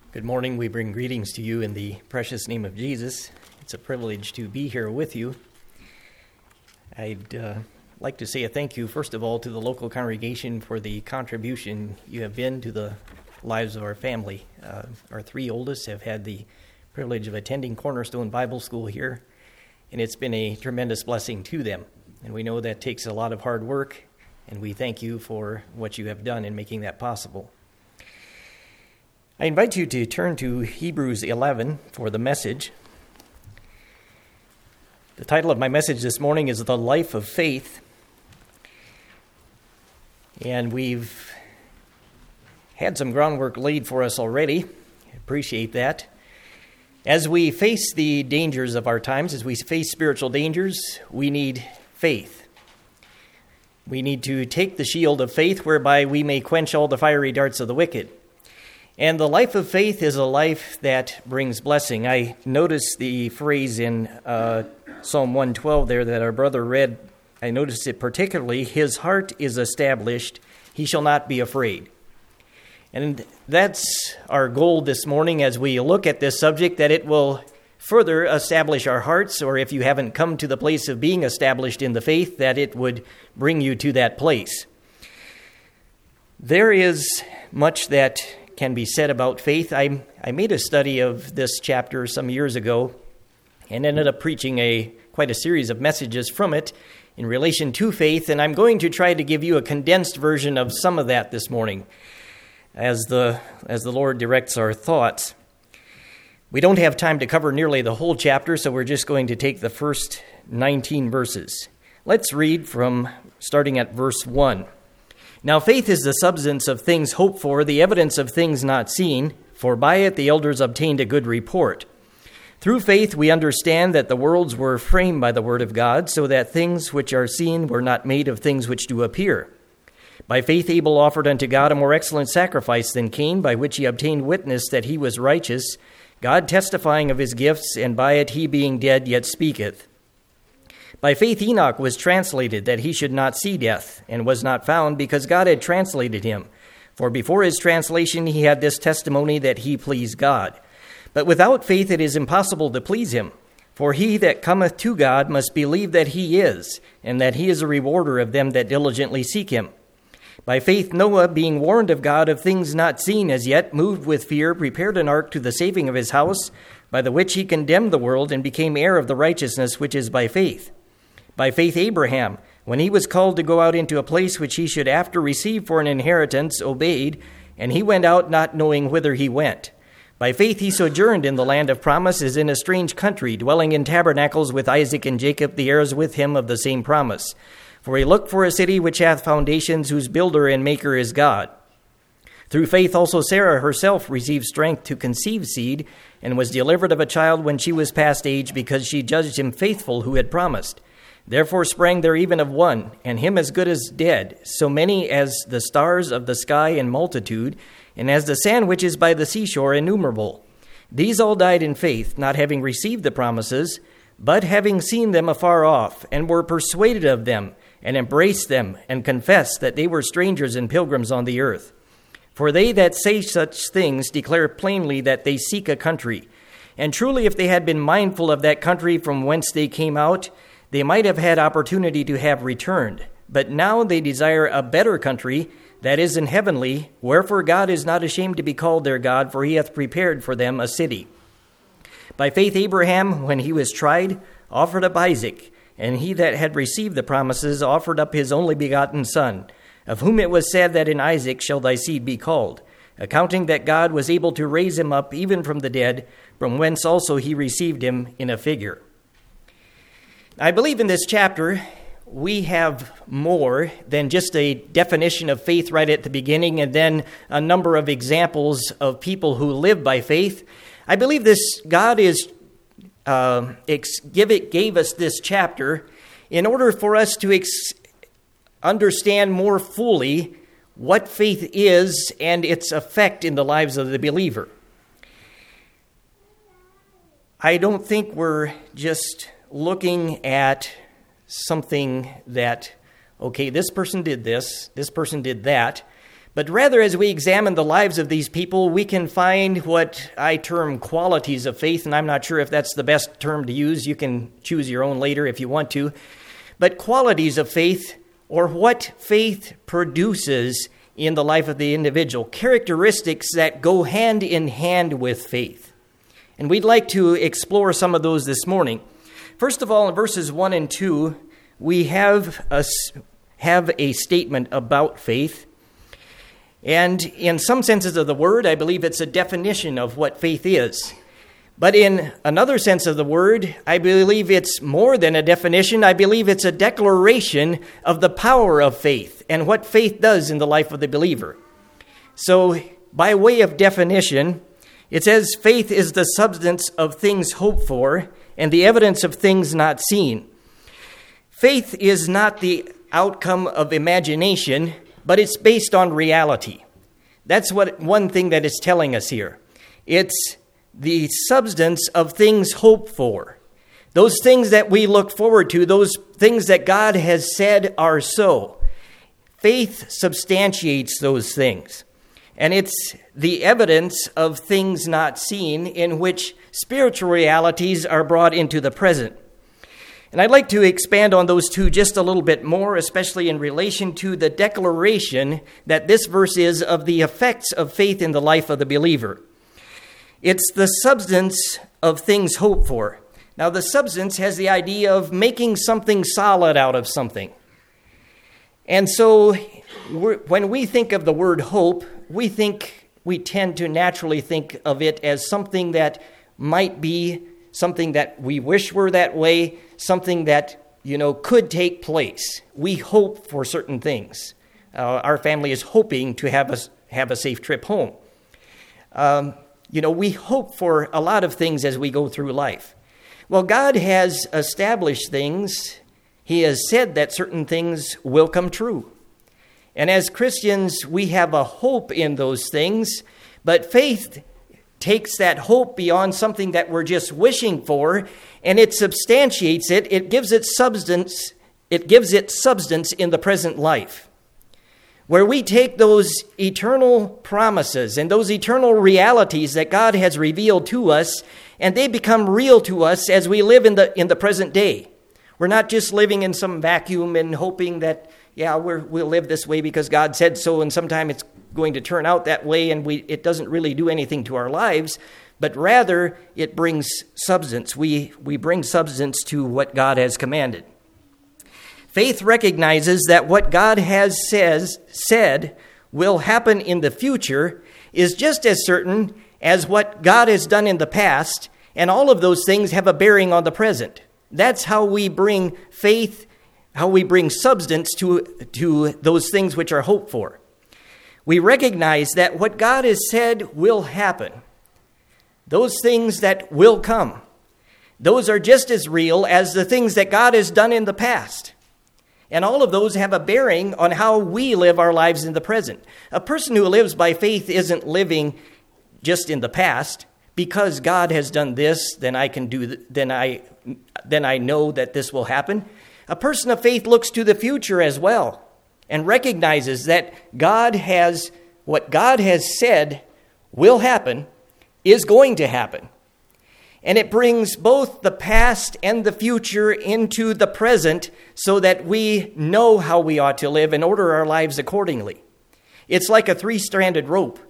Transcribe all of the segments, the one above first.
Good morning. We bring greetings to you in the precious name of Jesus. It's a privilege to be here with you. I'd like to say a thank you, first of all, to the local congregation for the contribution you have been to the lives of our family. Our three oldest have had the privilege of attending Cornerstone Bible School here, and it's been a tremendous blessing to them. And we know that takes a lot of hard work, and we thank you for what you have done in making that possible. I invite you to turn to Hebrews 11 for the message. The title of my message this morning is The Life of Faith. And we've had some groundwork laid for us already. I appreciate that. As we face the dangers of our times, as we face spiritual dangers, we need faith. We need to take the shield of faith whereby we may quench all the fiery darts of the wicked. And the life of faith is a life that brings blessing. I noticed the phrase in Psalm 112 there that our brother read. I noticed it particularly. His heart is established. He shall not be afraid. And that's our goal this morning as we look at this subject, that it will further establish our hearts, or if you haven't come to the place of being established in the faith, that it would bring you to that place. There is much that can be said about faith. I made a study of this chapter some years ago and ended up preaching quite a series of messages from it in relation to faith, and I'm going to try to give you a condensed version of some of that this morning as the Lord directs our thoughts. We don't have time to cover nearly the whole chapter, so we're just going to take the first 19 verses. Let's read from starting at verse 1. Now faith is the substance of things hoped for, the evidence of things not seen, for by it the elders obtained a good report. Through faith we understand that the worlds were framed by the word of God, so that things which are seen were not made of things which do appear. By faith Abel offered unto God a more excellent sacrifice than Cain, by which he obtained witness that he was righteous, God testifying of his gifts, and by it he being dead yet speaketh. By faith Enoch was translated, that he should not see death, and was not found, because God had translated him. For before his translation he had this testimony, that he pleased God. But without faith it is impossible to please him. For he that cometh to God must believe that he is, and that he is a rewarder of them that diligently seek him. By faith Noah, being warned of God of things not seen as yet, moved with fear, prepared an ark to the saving of his house, by the which he condemned the world, and became heir of the righteousness which is by faith. By faith Abraham, when he was called to go out into a place which he should after receive for an inheritance, obeyed, and he went out not knowing whither he went. By faith he sojourned in the land of promise, as in a strange country, dwelling in tabernacles with Isaac and Jacob, the heirs with him of the same promise. For he looked for a city which hath foundations, whose builder and maker is God. Through faith also Sarah herself received strength to conceive seed, and was delivered of a child when she was past age, because she judged him faithful who had promised. Therefore sprang there even of one, and him as good as dead, so many as the stars of the sky in multitude, and as the sand which is by the seashore innumerable. These all died in faith, not having received the promises, but having seen them afar off, and were persuaded of them, and embraced them, and confessed that they were strangers and pilgrims on the earth. For they that say such things declare plainly that they seek a country. And truly if they had been mindful of that country from whence they came out, they might have had opportunity to have returned. But now they desire a better country, that is in heavenly, wherefore God is not ashamed to be called their God, for he hath prepared for them a city. By faith Abraham, when he was tried, offered up Isaac, and he that had received the promises offered up his only begotten son, of whom it was said that in Isaac shall thy seed be called, accounting that God was able to raise him up even from the dead, from whence also he received him in a figure. I believe in this chapter we have more than just a definition of faith right at the beginning and then a number of examples of people who live by faith. I believe this God gave us this chapter in order for us to understand more fully what faith is and its effect in the lives of the believer. I don't think we're just looking at something that, okay, this person did this, this person did that, But rather, as we examine the lives of these people, we can find what I term qualities of faith, and I'm not sure if that's the best term to use. You can choose your own later if you want to. But qualities of faith, or what faith produces in the life of the individual, characteristics that go hand in hand with faith. And we'd like to explore some of those this morning. First of all, in verses 1 and 2, we have a statement about faith. And in some senses of the word, I believe it's a definition of what faith is. But in another sense of the word, I believe it's more than a definition. I believe it's a declaration of the power of faith and what faith does in the life of the believer. So, by way of definition, it says faith is the substance of things hoped for and the evidence of things not seen. Faith is not the outcome of imagination, but it's based on reality. That's one thing that it's telling us here. It's the substance of things hoped for. Those things that we look forward to, those things that God has said are so. Faith substantiates those things. And it's the evidence of things not seen, in which spiritual realities are brought into the present. And I'd like to expand on those two just a little bit more, especially in relation to the declaration that this verse is of the effects of faith in the life of the believer. It's the substance of things hoped for. Now, the substance has the idea of making something solid out of something. And so when we think of the word hope, we tend to naturally think of it as something that might be something that we wish were that way, something that, could take place. We hope for certain things. Our family is hoping to have a safe trip home. We hope for a lot of things as we go through life. Well, God has established things. He has said that certain things will come true. And as Christians, we have a hope in those things, but faith takes that hope beyond something that we're just wishing for, and it substantiates it. It gives it substance. It gives it substance in the present life, where we take those eternal promises and those eternal realities that God has revealed to us, and they become real to us as we live in the present day. We're not just living in some vacuum and hoping that, we'll live this way because God said so, and sometime it's going to turn out that way, and it doesn't really do anything to our lives, but rather it brings substance. We bring substance to what God has commanded. Faith recognizes that what God has said will happen in the future is just as certain as what God has done in the past, and all of those things have a bearing on the present. That's how we bring faith, how we bring substance to those things which are hoped for. We recognize that what God has said will happen. Those things that will come, those are just as real as the things that God has done in the past. And all of those have a bearing on how we live our lives in the present. A person who lives by faith isn't living just in the past. Because God has done this, then I can do. Then I know that this will happen. A person of faith looks to the future as well, and recognizes that what God has said will happen, is going to happen. And it brings both the past and the future into the present so that we know how we ought to live and order our lives accordingly. It's like a three-stranded rope.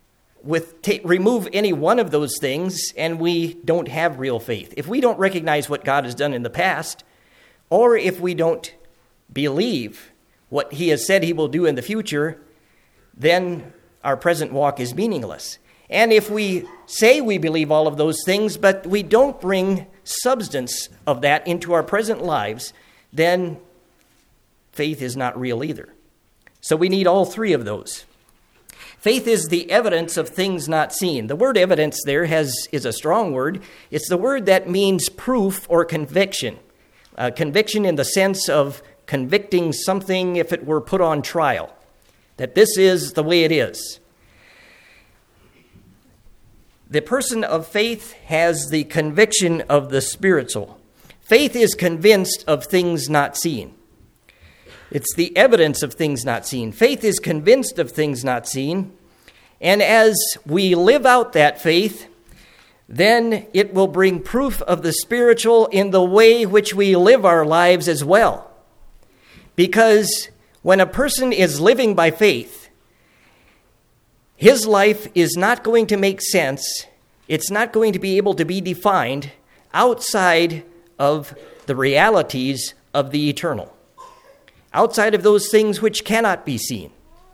Remove any one of those things and we don't have real faith. If we don't recognize what God has done in the past, or if we don't believe what he has said he will do in the future, then our present walk is meaningless. And if we say we believe all of those things, but we don't bring substance of that into our present lives, then faith is not real either. So we need all three of those. Faith is the evidence of things not seen. The word evidence there is a strong word. It's the word that means proof or conviction. Conviction in the sense of convicting something if it were put on trial. That this is the way it is. The person of faith has the conviction of the spiritual. Faith is convinced of things not seen. It's the evidence of things not seen. Faith is convinced of things not seen. And as we live out that faith, then it will bring proof of the spiritual in the way which we live our lives as well. Because when a person is living by faith, his life is not going to make sense. It's not going to be able to be defined outside of the realities of the eternal, outside of those things which cannot be seen.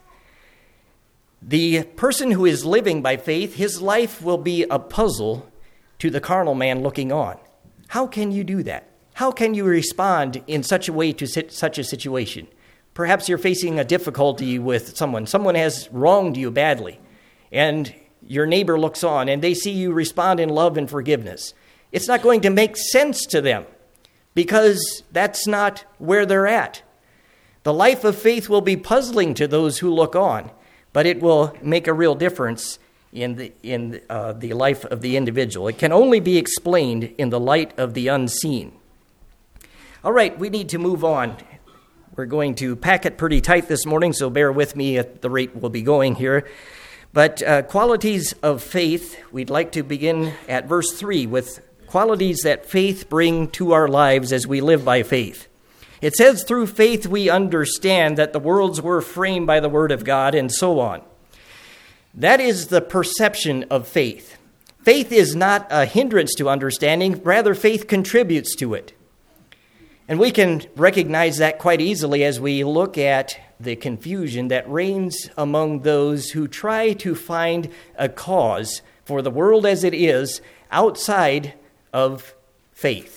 The person who is living by faith, his life will be a puzzle to the carnal man looking on. How can you do that? How can you respond in such a way to such a situation? Perhaps you're facing a difficulty with someone. Someone has wronged you badly, and your neighbor looks on, and they see you respond in love and forgiveness. It's not going to make sense to them because that's not where they're at. The life of faith will be puzzling to those who look on, but it will make a real difference in the life of the individual. It can only be explained in the light of the unseen. All right, we need to move on. We're going to pack it pretty tight this morning, so bear with me at the rate we'll be going here. But qualities of faith, we'd like to begin at verse 3 with qualities that faith bring to our lives as we live by faith. It says, through faith we understand that the worlds were framed by the word of God, and so on. That is the perception of faith. Faith is not a hindrance to understanding, rather faith contributes to it. And we can recognize that quite easily as we look at the confusion that reigns among those who try to find a cause for the world as it is outside of faith.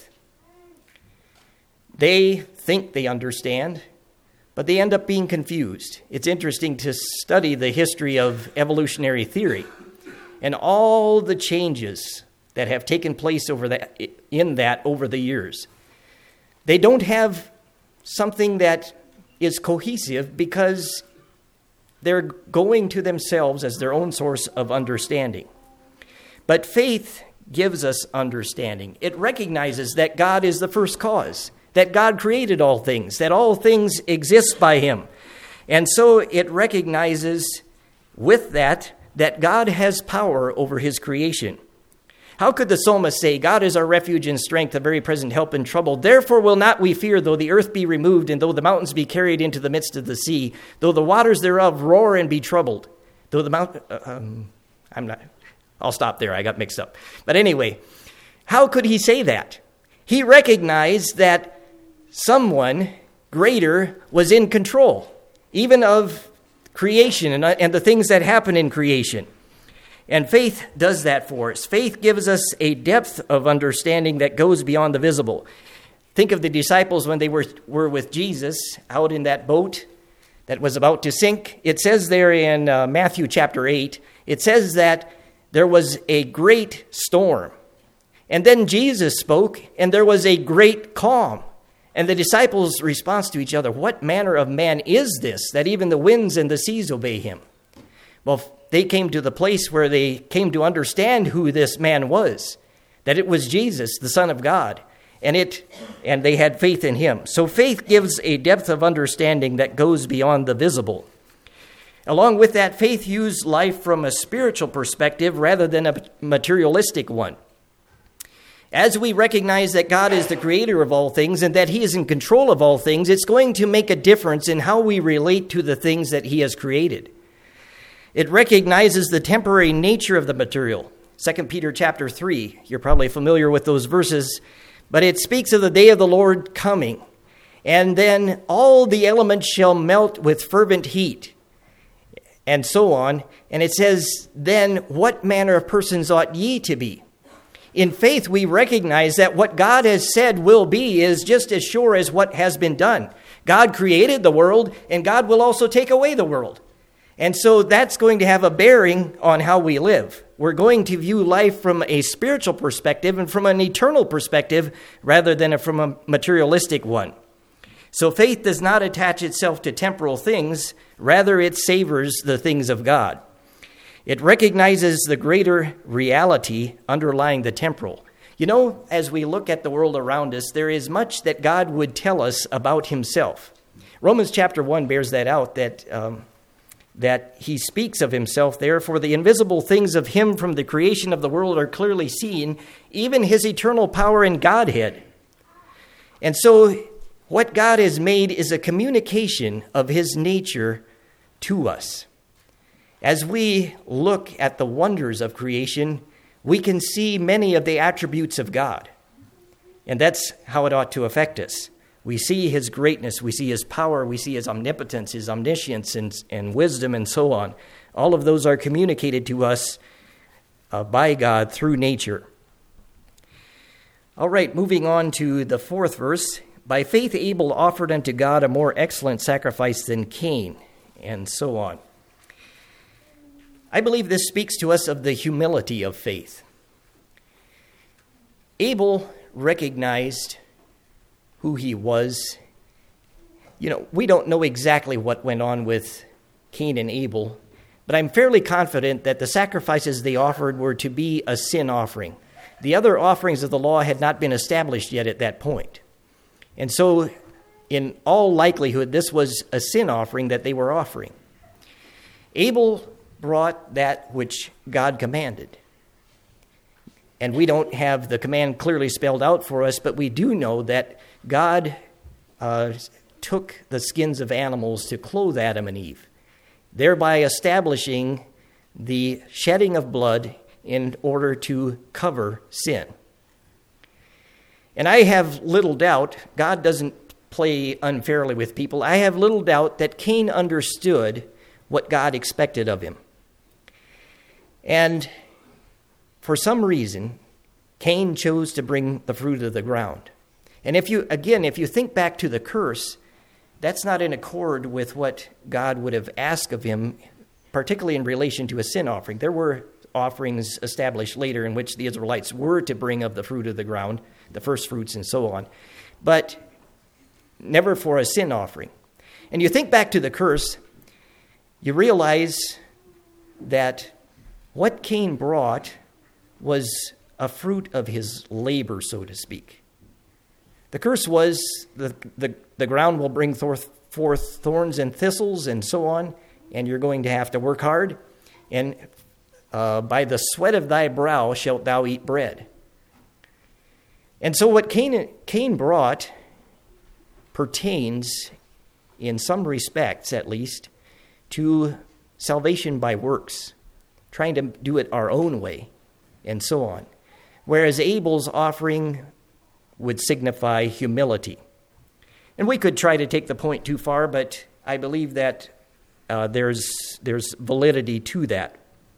They think they understand, but they end up being confused. It's interesting to study the history of evolutionary theory and all the changes that have taken place over the years. They don't have something that is cohesive because they're going to themselves as their own source of understanding. But faith gives us understanding. It recognizes that God is the first cause, that God created all things, that all things exist by him. And so it recognizes with that God has power over his creation. How could the psalmist say, God is our refuge and strength, a very present help in trouble. Therefore will not we fear, though the earth be removed, and though the mountains be carried into the midst of the sea, though the waters thereof roar and be troubled. Though the I'll stop there. I got mixed up. But anyway, how could he say that? He recognized that someone greater was in control, even of creation and the things that happen in creation. And faith does that for us. Faith gives us a depth of understanding that goes beyond the visible. Think of the disciples when they were with Jesus out in that boat that was about to sink. It says there in Matthew chapter 8, it says that there was a great storm. And then Jesus spoke, and there was a great calm. And the disciples' response to each other, what manner of man is this, that even the winds and the seas obey him? Well, they came to the place where they came to understand who this man was, that it was Jesus, the Son of God, and they had faith in him. So faith gives a depth of understanding that goes beyond the visible. Along with that, faith views life from a spiritual perspective rather than a materialistic one. As we recognize that God is the creator of all things and that he is in control of all things, it's going to make a difference in how we relate to the things that he has created. It recognizes the temporary nature of the material. 2 Peter chapter 3, you're probably familiar with those verses, but it speaks of the day of the Lord coming. And then all the elements shall melt with fervent heat, and so on. And it says, then what manner of persons ought ye to be? In faith, we recognize that what God has said will be is just as sure as what has been done. God created the world, and God will also take away the world. And so that's going to have a bearing on how we live. We're going to view life from a spiritual perspective and from an eternal perspective rather than from a materialistic one. So faith does not attach itself to temporal things. Rather, it savors the things of God. It recognizes the greater reality underlying the temporal. You know, as we look at the world around us, there is much that God would tell us about himself. Romans chapter 1 bears that out, that he speaks of himself there, for the invisible things of him from the creation of the world are clearly seen, even his eternal power and Godhead. And so what God has made is a communication of his nature to us. As we look at the wonders of creation, we can see many of the attributes of God. And that's how it ought to affect us. We see his greatness, we see his power, we see his omnipotence, his omniscience, and wisdom, and so on. All of those are communicated to us by God through nature. All right, moving on to the 4th verse. By faith Abel offered unto God a more excellent sacrifice than Cain, and so on. I believe this speaks to us of the humility of faith. Abel recognized who he was. We don't know exactly what went on with Cain and Abel, but I'm fairly confident that the sacrifices they offered were to be a sin offering. The other offerings of the law had not been established yet at that point. And so, in all likelihood, this was a sin offering that they were offering. Abel brought that which God commanded. And we don't have the command clearly spelled out for us, but we do know that God took the skins of animals to clothe Adam and Eve, thereby establishing the shedding of blood in order to cover sin. And I have little doubt, God doesn't play unfairly with people, I have little doubt that Cain understood what God expected of him. And for some reason, Cain chose to bring the fruit of the ground. And if you think back to the curse, that's not in accord with what God would have asked of him, particularly in relation to a sin offering. There were offerings established later in which the Israelites were to bring of the fruit of the ground, the first fruits and so on, but never for a sin offering. And you think back to the curse, you realize that what Cain brought was a fruit of his labor, so to speak. The curse was the ground will bring forth thorns and thistles and so on, and you're going to have to work hard, and by the sweat of thy brow shalt thou eat bread. And so what Cain brought pertains, in some respects at least, to salvation by works, trying to do it our own way, and so on. Whereas Abel's offering would signify humility. And we could try to take the point too far, but I believe that there's validity to that.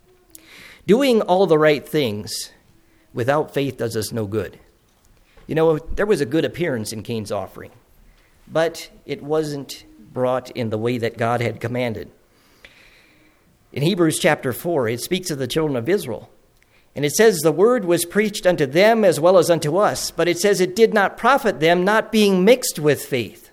Doing all the right things without faith does us no good. There was a good appearance in Cain's offering, but it wasn't brought in the way that God had commanded. In Hebrews chapter 4, it speaks of the children of Israel. And it says, the word was preached unto them as well as unto us, but it says it did not profit them, not being mixed with faith.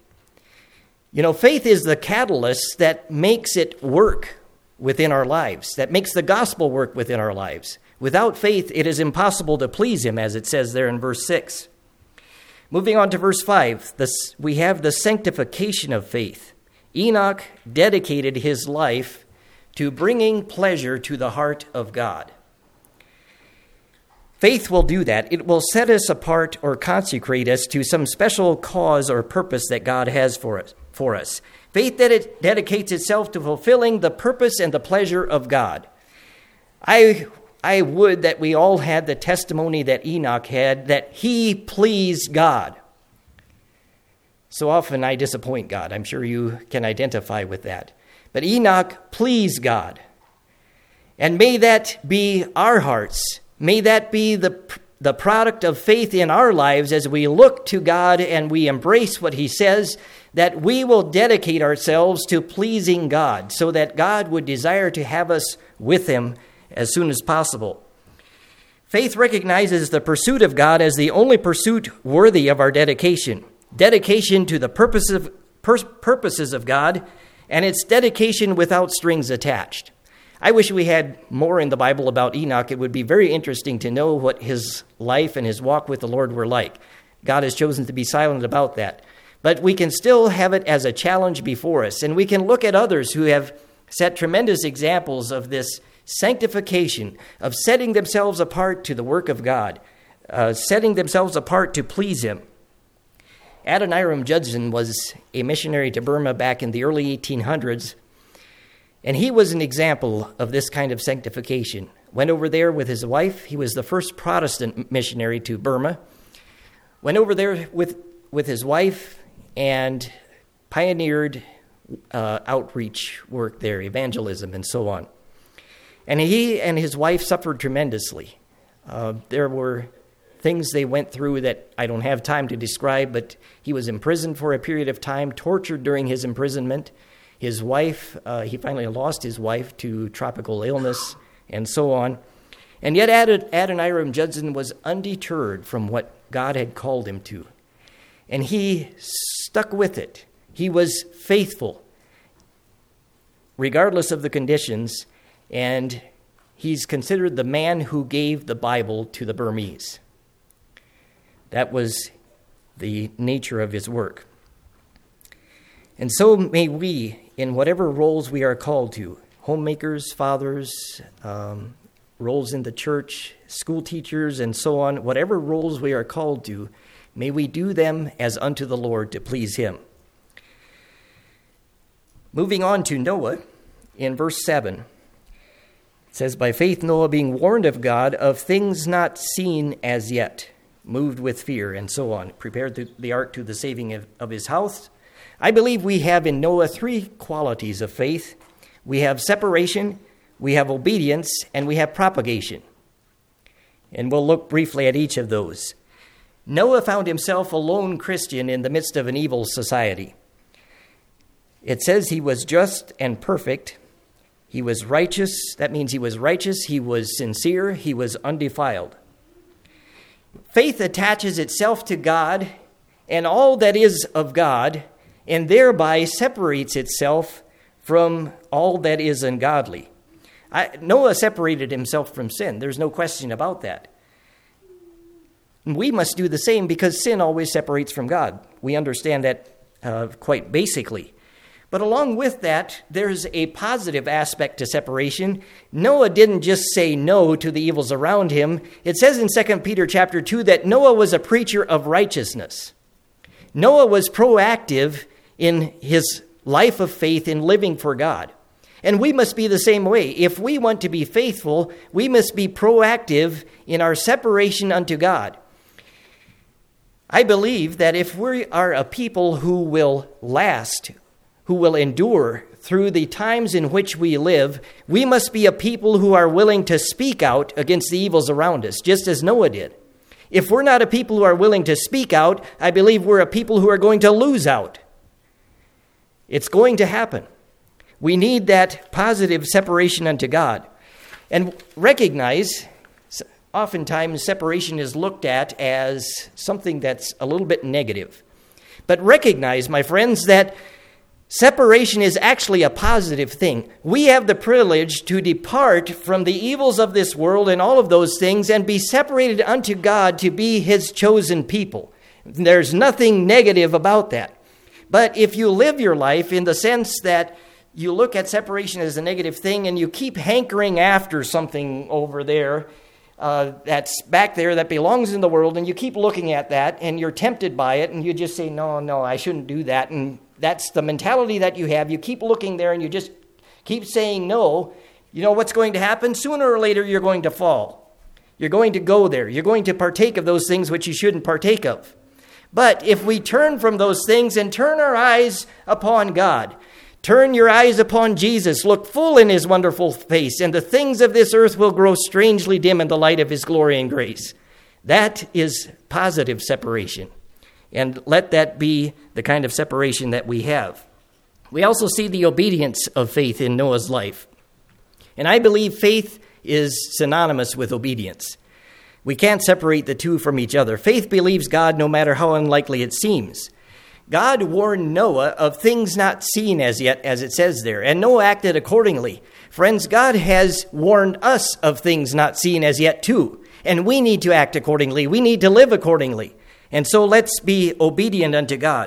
Faith is the catalyst that makes it work within our lives, that makes the gospel work within our lives. Without faith, it is impossible to please him, as it says there in verse 6. Moving on to verse 5, we have the sanctification of faith. Enoch dedicated his life to bringing pleasure to the heart of God. Faith will do that. It will set us apart or consecrate us to some special cause or purpose that God has for us. Faith that it dedicates itself to fulfilling the purpose and the pleasure of God. I would that we all had the testimony that Enoch had, that he pleased God. So often I disappoint God. I'm sure you can identify with that. But Enoch pleased God. And may that be our hearts. May that be the product of faith in our lives as we look to God and we embrace what he says, that we will dedicate ourselves to pleasing God so that God would desire to have us with him as soon as possible. Faith recognizes the pursuit of God as the only pursuit worthy of our dedication. Dedication to the purposes of God, and it's dedication without strings attached. I wish we had more in the Bible about Enoch. It would be very interesting to know what his life and his walk with the Lord were like. God has chosen to be silent about that. But we can still have it as a challenge before us, and we can look at others who have set tremendous examples of this sanctification, of setting themselves apart to the work of God, setting themselves apart to please Him. Adoniram Judson was a missionary to Burma back in the early 1800s, and he was an example of this kind of sanctification. Went over there with his wife. He was the first Protestant missionary to Burma. Went over there with his wife and pioneered outreach work there, evangelism and so on. And he and his wife suffered tremendously. There were things they went through that I don't have time to describe, but he was imprisoned for a period of time, tortured during his imprisonment. His wife, he finally lost his wife to tropical illness and so on. And yet Adoniram Judson was undeterred from what God had called him to. And he stuck with it. He was faithful, regardless of the conditions, and he's considered the man who gave the Bible to the Burmese. That was the nature of his work. And so may we, in whatever roles we are called to, homemakers, fathers, roles in the church, school teachers, and so on, whatever roles we are called to, may we do them as unto the Lord to please Him. Moving on to Noah, in verse 7, it says, "By faith Noah, being warned of God of things not seen as yet, moved with fear," and so on, prepared the ark to the saving of his house. I believe we have in Noah three qualities of faith. We have separation, we have obedience, and we have propagation. And we'll look briefly at each of those. Noah found himself a lone Christian in the midst of an evil society. It says he was just and perfect. He was righteous. That means he was righteous, he was sincere, he was undefiled. Faith attaches itself to God and all that is of God, and thereby separates itself from all that is ungodly. Noah separated himself from sin. There's no question about that. We must do the same because sin always separates from God. We understand that quite basically. But along with that, there's a positive aspect to separation. Noah didn't just say no to the evils around him. It says in 2 Peter chapter 2 that Noah was a preacher of righteousness. Noah was proactive in his life of faith in living for God. And we must be the same way. If we want to be faithful, we must be proactive in our separation unto God. I believe that if we are a people who will last, who will endure through the times in which we live, we must be a people who are willing to speak out against the evils around us, just as Noah did. If we're not a people who are willing to speak out, I believe we're a people who are going to lose out. It's going to happen. We need that positive separation unto God. And recognize, oftentimes separation is looked at as something that's a little bit negative. But recognize, my friends, that separation is actually a positive thing. We have the privilege to depart from the evils of this world and all of those things and be separated unto God to be His chosen people. There's nothing negative about that. But if you live your life in the sense that you look at separation as a negative thing and you keep hankering after something over there that's back there that belongs in the world, and you keep looking at that and you're tempted by it and you just say, no, I shouldn't do that. And that's the mentality that you have. You keep looking there and you just keep saying no. You know what's going to happen? Sooner or later, you're going to fall. You're going to go there. You're going to partake of those things which you shouldn't partake of. But if we turn from those things and turn our eyes upon God, turn your eyes upon Jesus, look full in His wonderful face, and the things of this earth will grow strangely dim in the light of His glory and grace. That is positive separation. And let that be the kind of separation that we have. We also see the obedience of faith in Noah's life. And I believe faith is synonymous with obedience. We can't separate the two from each other. Faith believes God no matter how unlikely it seems. God warned Noah of things not seen as yet, as it says there, and Noah acted accordingly. Friends, God has warned us of things not seen as yet too, and we need to act accordingly. We need to live accordingly. And so let's be obedient unto God.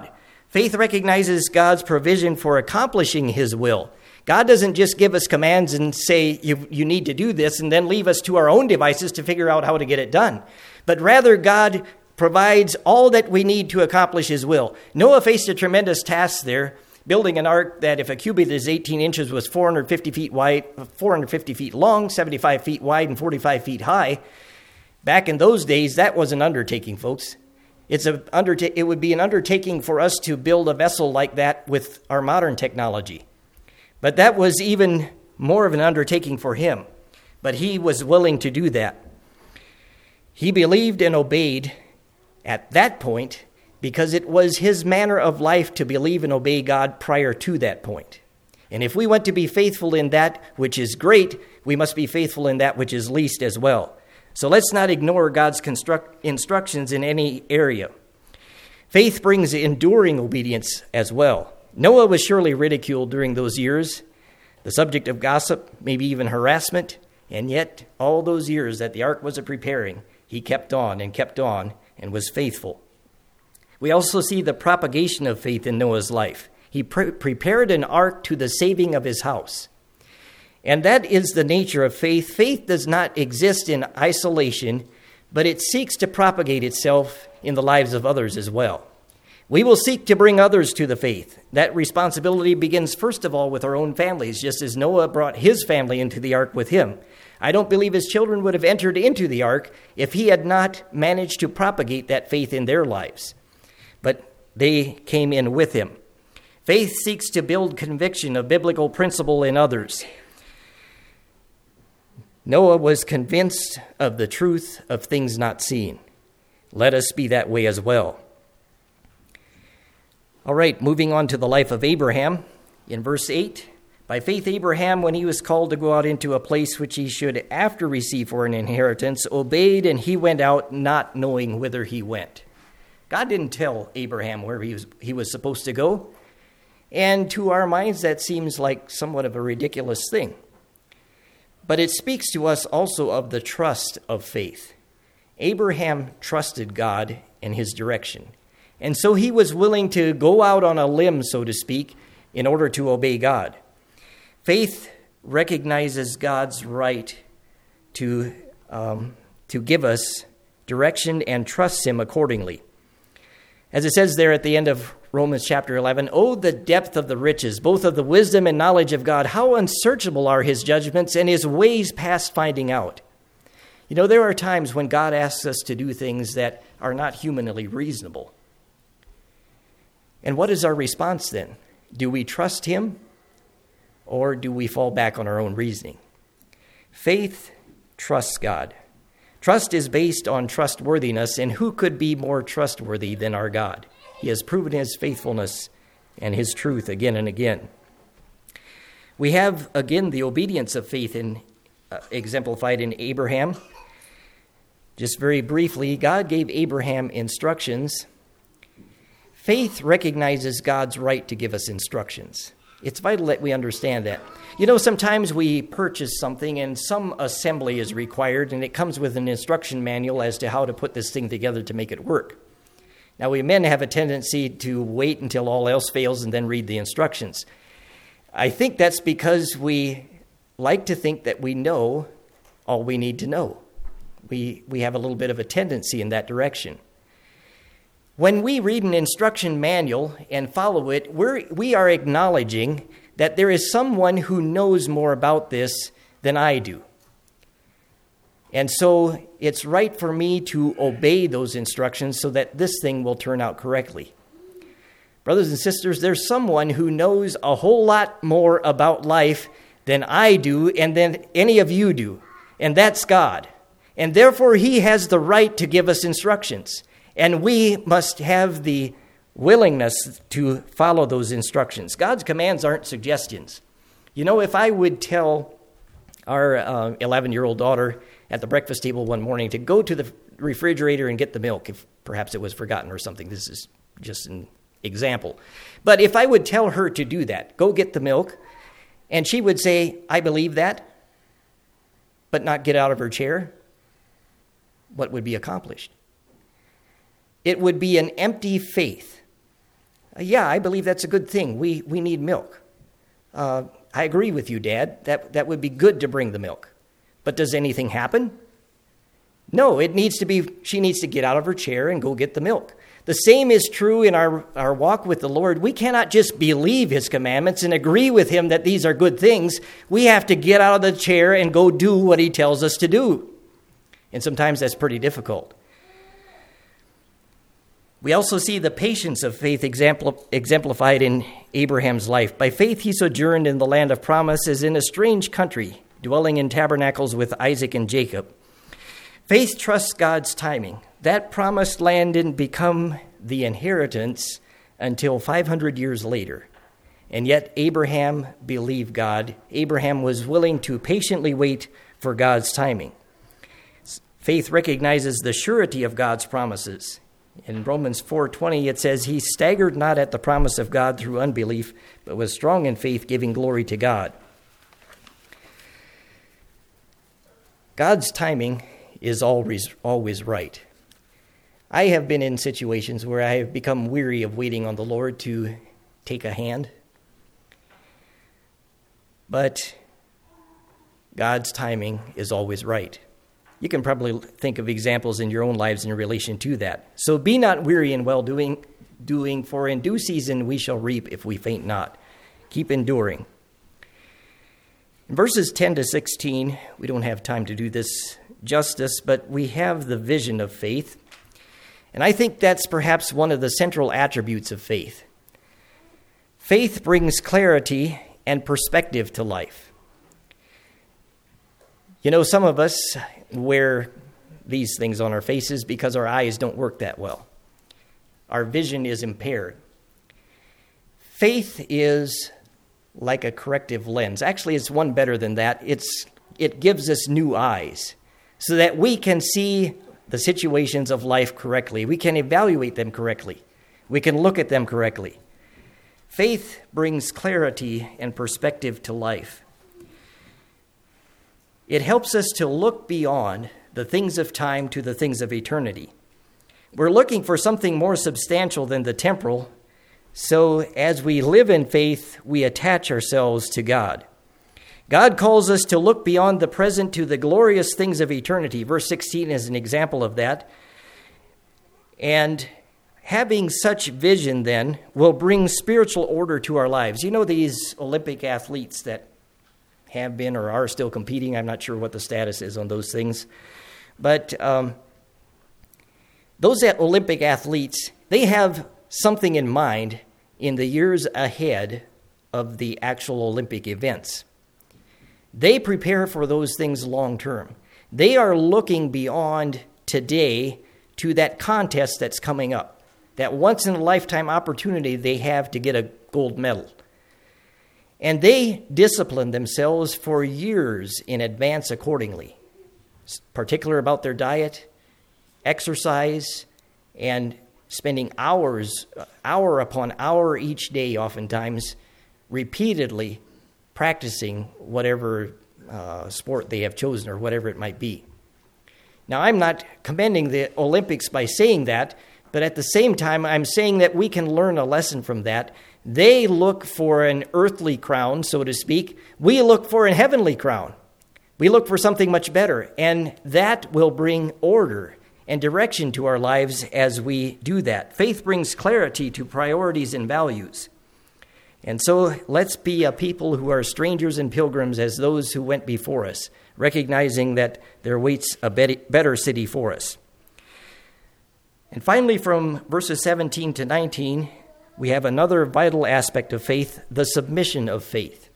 Faith recognizes God's provision for accomplishing his will. God doesn't just give us commands and say, you need to do this, and then leave us to our own devices to figure out how to get it done. But rather, God provides all that we need to accomplish his will. Noah faced a tremendous task there, building an ark that, if a cubit is 18 inches, was 450 feet wide, 450 feet long, 75 feet wide, and 45 feet high. Back in those days, that was an undertaking, folks. It would be an undertaking for us to build a vessel like that with our modern technology. But that was even more of an undertaking for him. But he was willing to do that. He believed and obeyed at that point because it was his manner of life to believe and obey God prior to that point. And if we want to be faithful in that which is great, we must be faithful in that which is least as well. So let's not ignore God's instructions in any area. Faith brings enduring obedience as well. Noah was surely ridiculed during those years, the subject of gossip, maybe even harassment, and yet all those years that the ark was preparing, he kept on and was faithful. We also see the propagation of faith in Noah's life. He prepared an ark to the saving of his house. And that is the nature of faith. Faith does not exist in isolation, but it seeks to propagate itself in the lives of others as well. We will seek to bring others to the faith. That responsibility begins first of all with our own families, just as Noah brought his family into the ark with him. I don't believe his children would have entered into the ark if he had not managed to propagate that faith in their lives. But they came in with him. Faith seeks to build conviction of biblical principle in others. Noah was convinced of the truth of things not seen. Let us be that way as well. All right, moving on to the life of Abraham. In verse 8, by faith Abraham, when he was called to go out into a place which he should after receive for an inheritance, obeyed, and he went out not knowing whither he went. God didn't tell Abraham where he was supposed to go. And to our minds, that seems like somewhat of a ridiculous thing. But it speaks to us also of the trust of faith. Abraham trusted God and his direction. And so he was willing to go out on a limb, so to speak, in order to obey God. Faith recognizes God's right to give us direction and trusts him accordingly. As it says there at the end of Romans chapter 11, "Oh, the depth of the riches, both of the wisdom and knowledge of God. How unsearchable are his judgments and his ways past finding out." You know, there are times when God asks us to do things that are not humanly reasonable. And what is our response then? Do we trust him, or do we fall back on our own reasoning? Faith trusts God. Trust is based on trustworthiness, and who could be more trustworthy than our God? He has proven his faithfulness and his truth again and again. We have, again, the obedience of faith exemplified in Abraham. Just very briefly, God gave Abraham instructions. Faith recognizes God's right to give us instructions. It's vital that we understand that. You know, sometimes we purchase something and some assembly is required, and it comes with an instruction manual as to how to put this thing together to make it work. Now, we men have a tendency to wait until all else fails and then read the instructions. I think that's because we like to think that we know all we need to know. We have a little bit of a tendency in that direction. When we read an instruction manual and follow it, we are acknowledging that there is someone who knows more about this than I do. And so it's right for me to obey those instructions so that this thing will turn out correctly. Brothers and sisters, there's someone who knows a whole lot more about life than I do and than any of you do, and that's God. And therefore, he has the right to give us instructions. And we must have the willingness to follow those instructions. God's commands aren't suggestions. You know, if I would tell our 11-year-old daughter at the breakfast table one morning to go to the refrigerator and get the milk, if perhaps it was forgotten or something, this is just an example. But if I would tell her to do that, go get the milk, and she would say, "I believe that," but not get out of her chair, what would be accomplished? It would be an empty faith. Yeah, I believe that's a good thing. We need milk. I agree with you, Dad. That would be good to bring the milk. But does anything happen? No, she needs to get out of her chair and go get the milk. The same is true in our walk with the Lord. We cannot just believe his commandments and agree with him that these are good things. We have to get out of the chair and go do what he tells us to do. And sometimes that's pretty difficult. We also see the patience of faith exemplified in Abraham's life. By faith he sojourned in the land of promise as in a strange country, dwelling in tabernacles with Isaac and Jacob. Faith trusts God's timing. That promised land didn't become the inheritance until 500 years later. And yet Abraham believed God. Abraham was willing to patiently wait for God's timing. Faith recognizes the surety of God's promises. In Romans 4:20, it says, he staggered not at the promise of God through unbelief, but was strong in faith, giving glory to God. God's timing is always right. I have been in situations where I have become weary of waiting on the Lord to take a hand. But God's timing is always right. You can probably think of examples in your own lives in relation to that. So be not weary in well-doing, for in due season we shall reap if we faint not. Keep enduring. In verses 10 to 16, we don't have time to do this justice, but we have the vision of faith. And I think that's perhaps one of the central attributes of faith. Faith brings clarity and perspective to life. You know, some of us wear these things on our faces because our eyes don't work that well. Our vision is impaired. Faith is like a corrective lens. Actually, it's one better than that. It gives us new eyes so that we can see the situations of life correctly. We can evaluate them correctly. We can look at them correctly. Faith brings clarity and perspective to life. It helps us to look beyond the things of time to the things of eternity. We're looking for something more substantial than the temporal, so as we live in faith, we attach ourselves to God. God calls us to look beyond the present to the glorious things of eternity. Verse 16 is an example of that. And having such vision then will bring spiritual order to our lives. You know these Olympic athletes that have been or are still competing. I'm not sure what the status is on those things. But those Olympic athletes, they have something in mind in the years ahead of the actual Olympic events. They prepare for those things long term. They are looking beyond today to that contest that's coming up, that once-in-a-lifetime opportunity they have to get a gold medal. And they discipline themselves for years in advance accordingly, particular about their diet, exercise, and spending hour upon hour each day, oftentimes, repeatedly practicing whatever sport they have chosen or whatever it might be. Now, I'm not commending the Olympics by saying that, but at the same time, I'm saying that we can learn a lesson from that. They look for an earthly crown, so to speak. We look for a heavenly crown. We look for something much better, and that will bring order and direction to our lives as we do that. Faith brings clarity to priorities and values. And so let's be a people who are strangers and pilgrims as those who went before us, recognizing that there waits a better city for us. And finally, from verses 17 to 19, we have another vital aspect of faith, the submission of faith.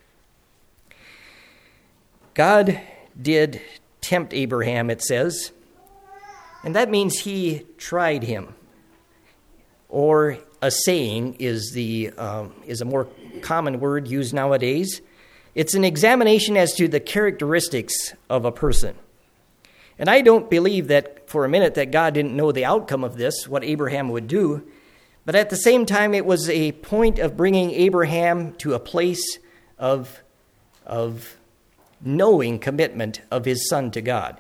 God did tempt Abraham, it says, and that means he tried him. Or assaying is a more common word used nowadays. It's an examination as to the characteristics of a person. And I don't believe that for a minute that God didn't know the outcome of this, what Abraham would do. But at the same time, it was a point of bringing Abraham to a place of knowing commitment of his son to God.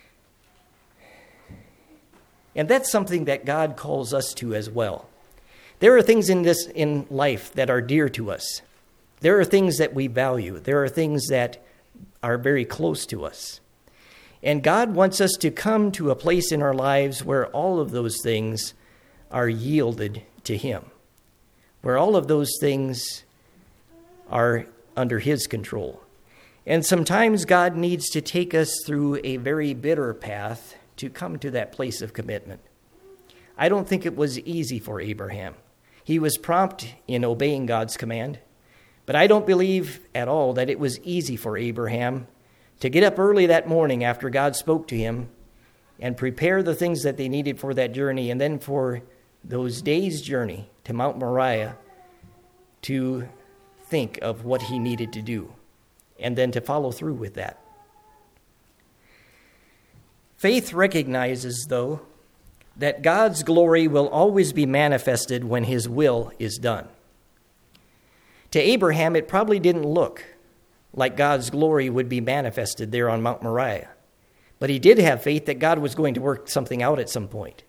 And that's something that God calls us to as well. There are things in life that are dear to us. There are things that we value. There are things that are very close to us. And God wants us to come to a place in our lives where all of those things are yielded to Him, where all of those things are under His control. And sometimes God needs to take us through a very bitter path to come to that place of commitment. I don't think it was easy for Abraham. He was prompt in obeying God's command, but I don't believe at all that it was easy for Abraham to get up early that morning after God spoke to him and prepare the things that they needed for that journey, and then for those days' journey to Mount Moriah to think of what he needed to do, and then to follow through with that. Faith recognizes, though, that God's glory will always be manifested when His will is done. To Abraham, it probably didn't look like God's glory would be manifested there on Mount Moriah, but he did have faith that God was going to work something out at some point.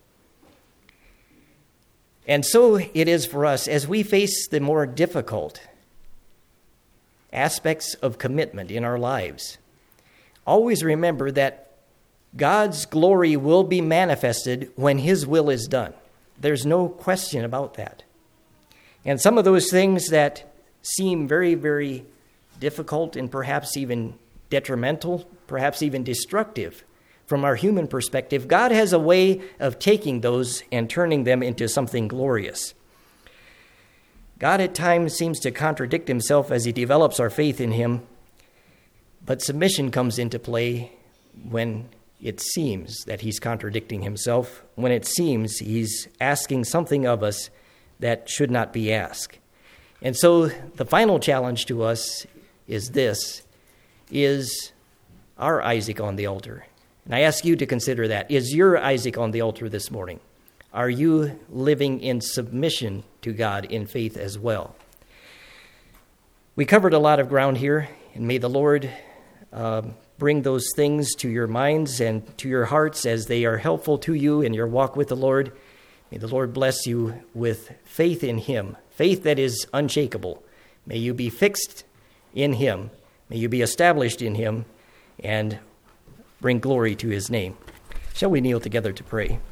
And so it is for us as we face the more difficult aspects of commitment in our lives. Always remember that God's glory will be manifested when His will is done. There's no question about that. And some of those things that seem very, very difficult and perhaps even detrimental, perhaps even destructive from our human perspective, God has a way of taking those and turning them into something glorious. God at times seems to contradict Himself as He develops our faith in Him, but submission comes into play when it seems that He's contradicting Himself, when it seems He's asking something of us that should not be asked. And so the final challenge to us is this: is our Isaac on the altar? And I ask you to consider that. Is your Isaac on the altar this morning? Are you living in submission to God in faith as well? We covered a lot of ground here, and may the Lord bring those things to your minds and to your hearts as they are helpful to you in your walk with the Lord. May the Lord bless you with faith in Him, faith that is unshakable. May you be fixed in Him. May you be established in Him and bring glory to His name. Shall we kneel together to pray?